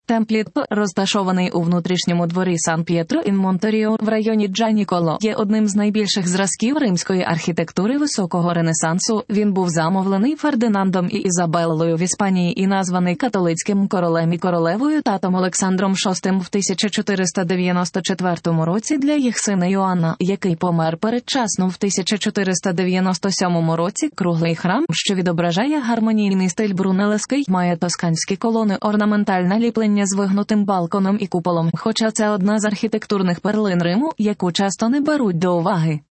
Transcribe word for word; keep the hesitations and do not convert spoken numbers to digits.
Темпліт, розташований у внутрішньому дворі Сан-П'єтро-ін-Монторіо в районі Джаніколо, є одним з найбільших зразків римської архітектури високого ренесансу. Він був замовлений Фердинандом і Ізабеллою в Іспанії і названий католицьким королем і королевою татом Олександром шостим в тисяча чотириста дев'яносто четвертому році для їх сина Йоанна, який помер передчасно в тисяча чотириста дев'яносто сьомому році. Круглий храм, що відображає гармонійний стиль брунелеский, має тосканські колони, орнаментальне ліплення з вигнутим балконом і куполом, хоча це одна з архітектурних перлин Риму, яку часто не беруть до уваги.